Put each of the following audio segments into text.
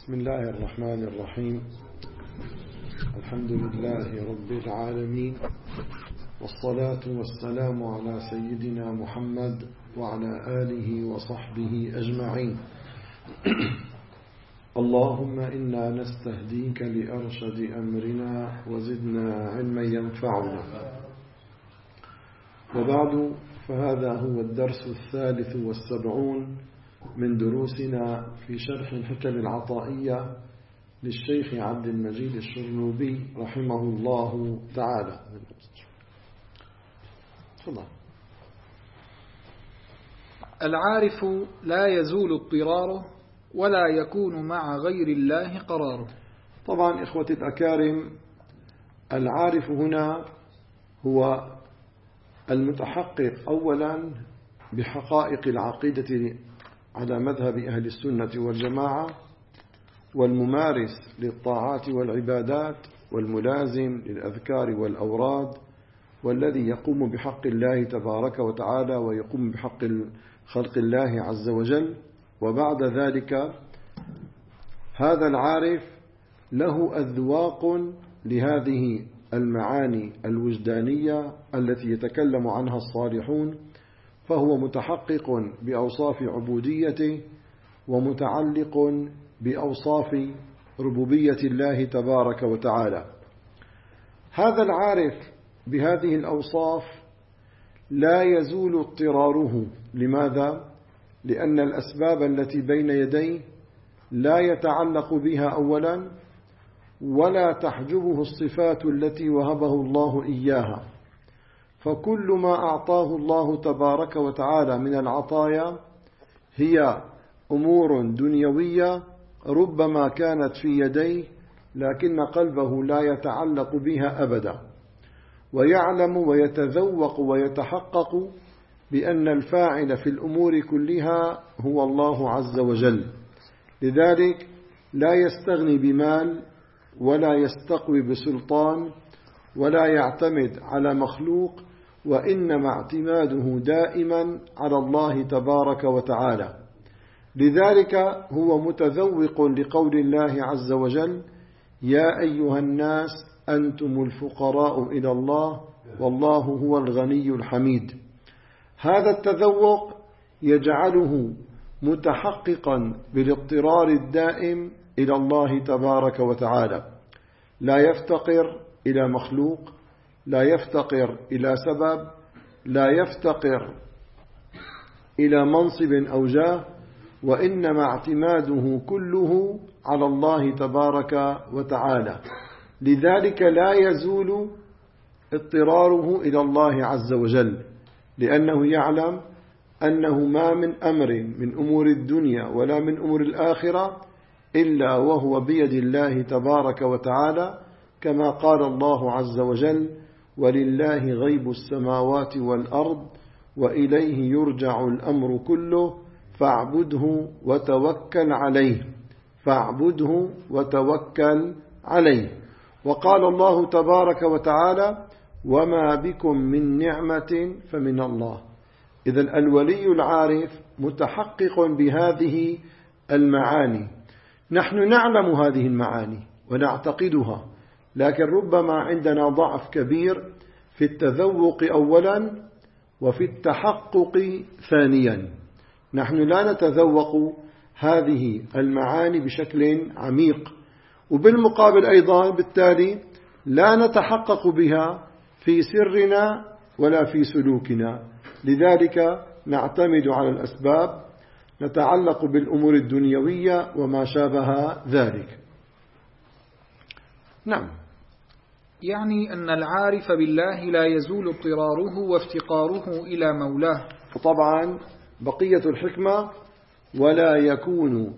بسم الله الرحمن الرحيم. الحمد لله رب العالمين، والصلاة والسلام على سيدنا محمد وعلى آله وصحبه أجمعين. اللهم إنا نستهديك لأرشد أمرنا وزدنا علما ينفعنا. وبعد، فهذا هو الدرس 73 من دروسنا في شرح الحكم العطائية للشيخ عبد المجيد الشرنوبي رحمه الله تعالى. تفضل. العارف لا يزول اضطراره ولا يكون مع غير الله قراره. طبعا إخوتي الأكارم، العارف هنا هو المتحقق أولا بحقائق العقيدة على مذهب أهل السنة والجماعة، والممارس للطاعات والعبادات، والملازم للأذكار والأوراد، والذي يقوم بحق الله تبارك وتعالى ويقوم بحق خلق الله عز وجل. وبعد ذلك هذا العارف له أذواق لهذه المعاني الوجدانية التي يتكلم عنها الصالحون، فهو متحقق بأوصاف عبوديته ومتعلق بأوصاف ربوبية الله تبارك وتعالى. هذا العارف بهذه الأوصاف لا يزول اضطراره. لماذا؟ لأن الأسباب التي بين يديه لا يتعلق بها أولا، ولا تحجبه الصفات التي وهبه الله إياها. فكل ما أعطاه الله تبارك وتعالى من العطايا هي أمور دنيوية ربما كانت في يديه، لكن قلبه لا يتعلق بها أبدا، ويعلم ويتذوق ويتحقق بأن الفاعل في الأمور كلها هو الله عز وجل. لذلك لا يستغني بمال، ولا يستقوي بسلطان، ولا يعتمد على مخلوق، وإنما اعتماده دائما على الله تبارك وتعالى. لذلك هو متذوق لقول الله عز وجل: يا أيها الناس أنتم الفقراء إلى الله والله هو الغني الحميد. هذا التذوق يجعله متحققا بالاضطرار الدائم إلى الله تبارك وتعالى، لا يفتقر إلى مخلوق، لا يفتقر إلى سبب، لا يفتقر إلى منصب أو جاه، وإنما اعتماده كله على الله تبارك وتعالى. لذلك لا يزول اضطراره إلى الله عز وجل، لأنه يعلم أنه ما من أمر من أمور الدنيا ولا من أمور الآخرة إلا وهو بيد الله تبارك وتعالى، كما قال الله عز وجل: ولله غيب السماوات والأرض وإليه يرجع الأمر كله فاعبده وتوكل عليه. فاعبده وتوكل عليه. وقال الله تبارك وتعالى: وما بكم من نعمة فمن الله. إذن الولي العارف متحقق بهذه المعاني. نحن نعلم هذه المعاني ونعتقدها، لكن ربما عندنا ضعف كبير في التذوق أولا وفي التحقق ثانيا. نحن لا نتذوق هذه المعاني بشكل عميق، وبالمقابل أيضا بالتالي لا نتحقق بها في سرنا ولا في سلوكنا. لذلك نعتمد على الأسباب، نتعلق بالأمور الدنيوية وما شابه ذلك. نعم. يعني أن العارف بالله لا يزول اضطراره وافتقاره إلى مولاه. وطبعا بقية الحكمة: ولا يكون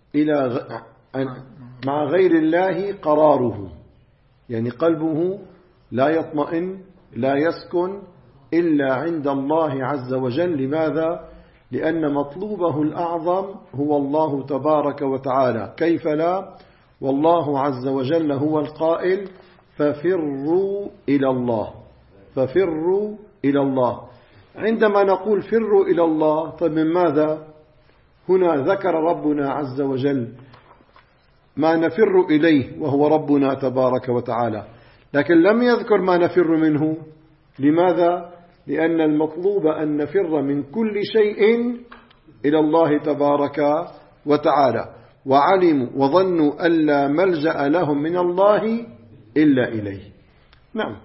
مع غير الله قراره، يعني قلبه لا يطمئن لا يسكن إلا عند الله عز وجل. لماذا؟ لأن مطلوبه الأعظم هو الله تبارك وتعالى. كيف لا؟ والله عز وجل هو القائل: ففروا إلى الله. ففروا إلى الله. عندما نقول فروا إلى الله، طيب من ماذا؟ هنا ذكر ربنا عز وجل ما نفر إليه وهو ربنا تبارك وتعالى، لكن لم يذكر ما نفر منه. لماذا؟ لأن المطلوب أن نفر من كل شيء إلى الله تبارك وتعالى، وعلموا وظنوا أن لا ملجأ لهم من الله إلا إليه. نعم.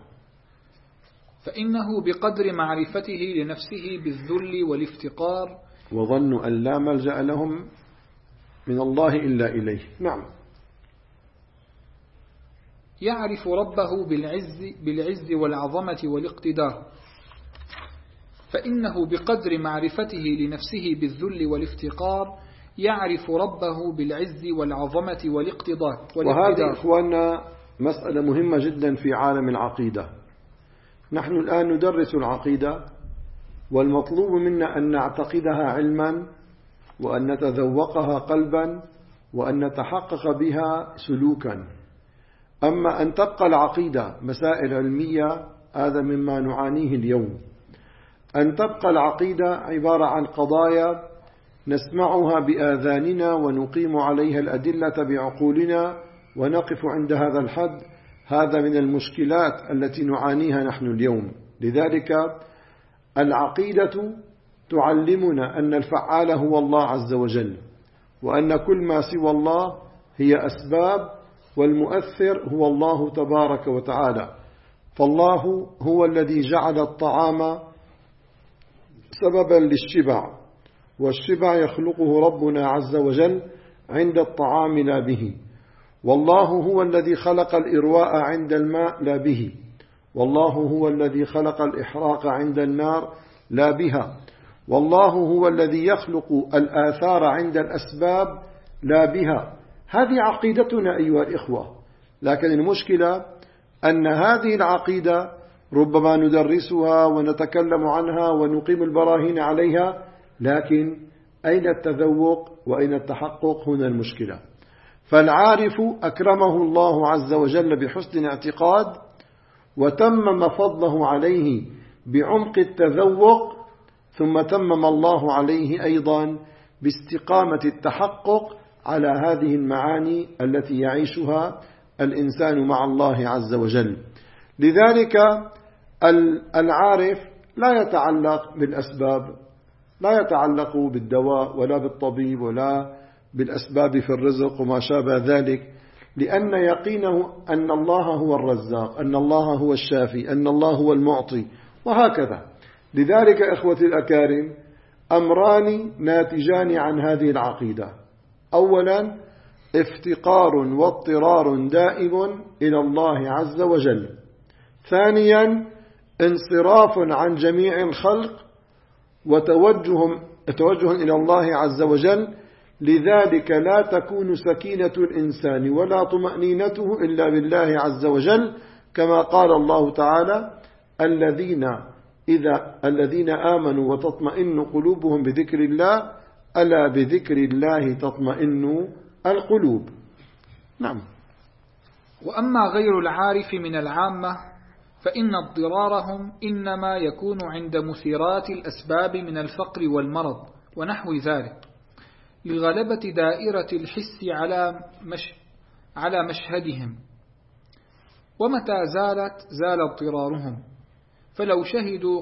فإنه بقدر معرفته لنفسه بالذل والافتقار، وظنوا أن لا ملجأ لهم من الله إلا إليه. نعم. يعرف ربه بالعز والعظمة والاقتدار. فإنه بقدر معرفته لنفسه بالذل والافتقار يعرف ربه بالعز والعظمة والاقتدار. وهذه إخواننا مسألة مهمة جدا في عالم العقيدة. نحن الآن ندرس العقيدة، والمطلوب منا أن نعتقدها علما، وأن نتذوقها قلبا، وأن نتحقق بها سلوكا. أما أن تبقى العقيدة مسائل علمية، هذا مما نعانيه اليوم. أن تبقى العقيدة عبارة عن قضايا نسمعها بآذاننا ونقيم عليها الأدلة بعقولنا ونقف عند هذا الحد، هذا من المشكلات التي نعانيها نحن اليوم. لذلك العقيدة تعلمنا أن الفعال هو الله عز وجل، وأن كل ما سوى الله هي أسباب، والمؤثر هو الله تبارك وتعالى. فالله هو الذي جعل الطعام سببا للشبع، والشبع يخلقه ربنا عز وجل عند الطعام لا به. والله هو الذي خلق الإرواء عند الماء لا به، والله هو الذي خلق الإحراق عند النار لا بها، والله هو الذي يخلق الآثار عند الأسباب لا بها. هذه عقيدتنا أيها الإخوة، لكن المشكلة أن هذه العقيدة ربما ندرسها ونتكلم عنها ونقيم البراهين عليها، لكن أين التذوق وأين التحقق؟ هنا المشكلة. فالعارف أكرمه الله عز وجل بحسن اعتقاد، وتمم فضله عليه بعمق التذوق، ثم تمم الله عليه أيضا باستقامة التحقق على هذه المعاني التي يعيشها الإنسان مع الله عز وجل. لذلك العارف لا يتعلق بالأسباب، لا يتعلق بالدواء ولا بالطبيب ولا بالأسباب في الرزق وما شابه ذلك، لأن يقينه أن الله هو الرزاق، أن الله هو الشافي، أن الله هو المعطي، وهكذا. لذلك إخوتي الأكارم، أمران ناتجان عن هذه العقيدة: أولا افتقار واضطرار دائم إلى الله عز وجل، ثانيا انصراف عن جميع الخلق وتوجه إلى الله عز وجل. لذلك لا تكون سكينة الإنسان ولا طمأنينته إلا بالله عز وجل، كما قال الله تعالى: الذين آمنوا وتطمئن قلوبهم بذكر الله، ألا بذكر الله تطمئن القلوب. نعم. وأما غير العارف من العامة فإن اضطرارهم إنما يكون عند مثيرات الأسباب من الفقر والمرض ونحو ذلك، لغلبة دائرة الحس على مشهدهم، ومتى زال اضطرارهم. فلو شهدوا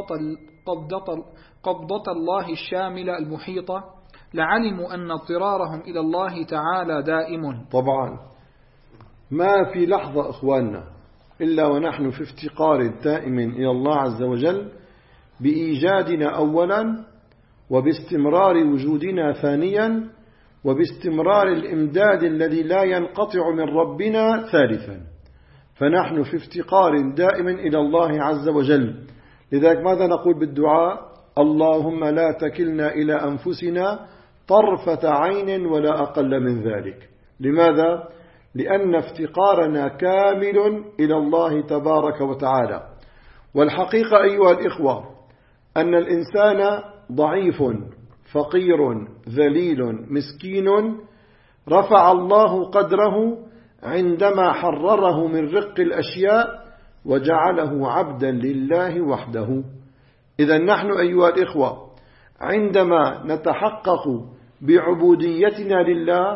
قبضة الله الشاملة المحيطة لعلموا أن اضطرارهم إلى الله تعالى دائم. طبعا ما في لحظة إخواننا إلا ونحن في افتقار دائم إلى الله عز وجل، بإيجادنا أولا، وباستمرار وجودنا ثانيا، وباستمرار الإمداد الذي لا ينقطع من ربنا ثالثا. فنحن في افتقار دائم إلى الله عز وجل. لذلك ماذا نقول بالدعاء؟ اللهم لا تكلنا إلى أنفسنا طرفة عين ولا أقل من ذلك. لماذا؟ لأن افتقارنا كامل إلى الله تبارك وتعالى. والحقيقة أيها الإخوة أن الإنسان ضعيف فقير ذليل مسكين، رفع الله قدره عندما حرره من رق الأشياء وجعله عبدا لله وحده. إذا نحن أيها الإخوة عندما نتحقق بعبوديتنا لله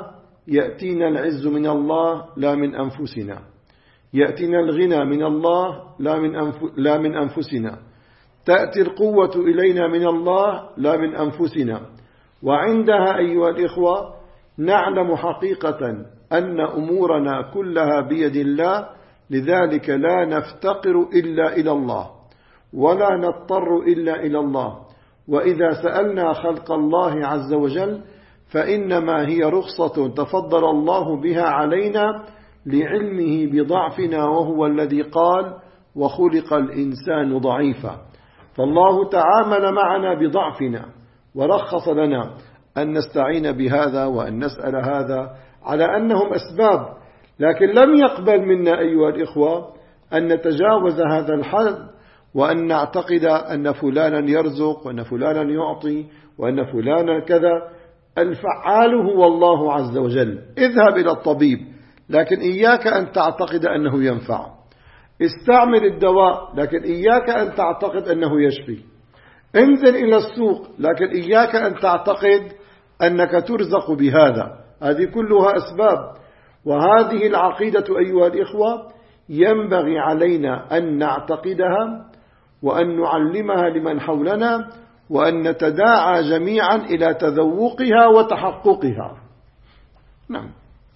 يأتينا العز من الله لا من أنفسنا، يأتينا الغنى من الله لا من أنفسنا، تأتي القوة إلينا من الله لا من أنفسنا. وعندها أيها الإخوة نعلم حقيقة أن أمورنا كلها بيد الله، لذلك لا نفتقر إلا إلى الله ولا نضطر إلا إلى الله. وإذا سألنا خلق الله عز وجل فإنما هي رخصة تفضل الله بها علينا لعلمه بضعفنا، وهو الذي قال وخلق الإنسان ضعيفا. فالله تعامل معنا بضعفنا ورخص لنا أن نستعين بهذا وأن نسأل هذا على أنهم أسباب، لكن لم يقبل منا أيها الإخوة أن نتجاوز هذا الحد وأن نعتقد أن فلانا يرزق وأن فلانا يعطي وأن فلانا كذا. الفعال هو الله عز وجل. اذهب إلى الطبيب، لكن إياك أن تعتقد أنه ينفع. استعمل الدواء، لكن إياك أن تعتقد أنه يشفي. انزل إلى السوق، لكن إياك أن تعتقد أنك ترزق بهذا. هذه كلها أسباب، وهذه العقيدة أيها الإخوة ينبغي علينا أن نعتقدها وأن نعلمها لمن حولنا وأن نتداعى جميعا إلى تذوقها وتحققها. نعم.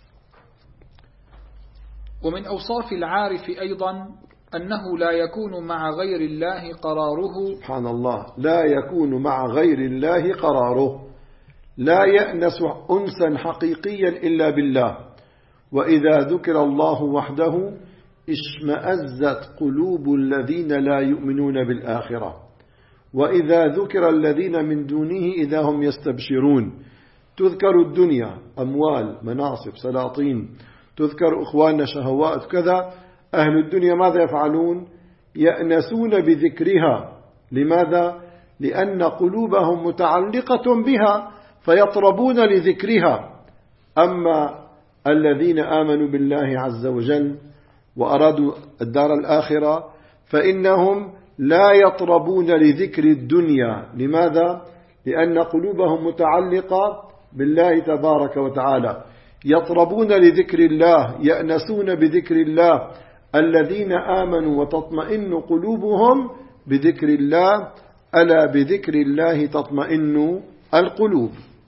ومن أوصاف العارف أيضا أنه لا يكون مع غير الله قراره. سبحان الله، لا يكون مع غير الله قراره، لا يأنس أنسا حقيقيا إلا بالله. وإذا ذكر الله وحده اشمأزت قلوب الذين لا يؤمنون بالآخرة، وإذا ذكر الذين من دونه إذا هم يستبشرون. تذكر الدنيا، أموال، مناصب، سلاطين، تذكر إخواننا شهوات كذا. أهل الدنيا ماذا يفعلون؟ يأنسون بذكرها. لماذا؟ لأن قلوبهم متعلقة بها فيطربون لذكرها. أما الذين آمنوا بالله عز وجل وأرادوا الدار الآخرة فإنهم لا يطربون لذكر الدنيا. لماذا؟ لأن قلوبهم متعلقة بالله تبارك وتعالى. يطربون لذكر الله، يأنسون بذكر الله. الذين آمنوا وتطمئن قلوبهم بذكر الله، ألا بذكر الله تطمئن القلوب.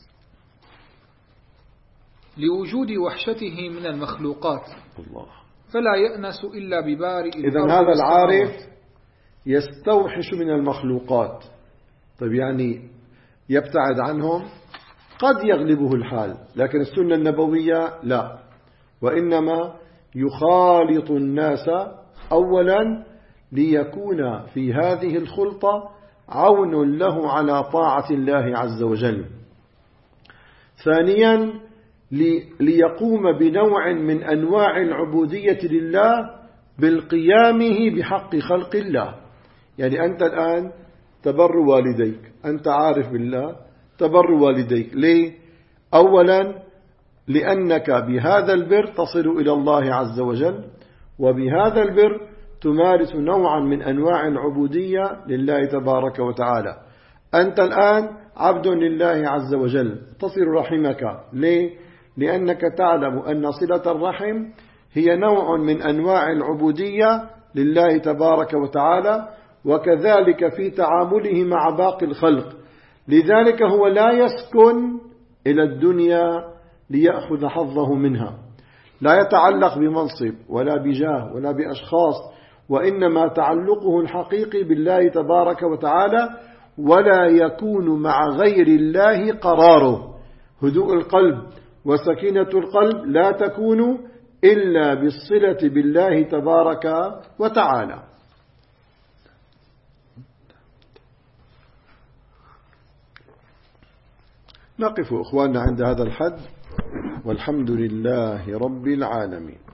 لوجود وحشته من المخلوقات الله. فلا يأنس إلا ببارئ. إذن هذا العارف يستوحش من المخلوقات. طيب يعني يبتعد عنهم؟ قد يغلبه الحال، لكن السنة النبوية لا، وإنما يخالط الناس أولا ليكون في هذه الخلطة عون له على طاعة الله عز وجل. ثانيا ليقوم بنوع من أنواع العبودية لله بالقيامه بحق خلق الله. يعني أنت الآن تبر والديك، أنت عارف بالله، تبر والديك. ليه؟ أولا لأنك بهذا البر تصل إلى الله عز وجل، وبهذا البر تمارس نوعا من أنواع العبودية لله تبارك وتعالى. أنت الآن عبد لله عز وجل، تصل رحمك. ليه؟ لأنك تعلم أن صلة الرحم هي نوع من أنواع العبودية لله تبارك وتعالى، وكذلك في تعامله مع باقي الخلق. لذلك هو لا يسكن إلى الدنيا ليأخذ حظه منها، لا يتعلق بمنصب ولا بجاه ولا بأشخاص، وإنما تعلقه الحقيقي بالله تبارك وتعالى. ولا يكون مع غير الله قراره. هدوء القلب وسكينة القلب لا تكون إلا بالصلة بالله تبارك وتعالى. نقف إخواننا عند هذا الحد، والحمد لله رب العالمين.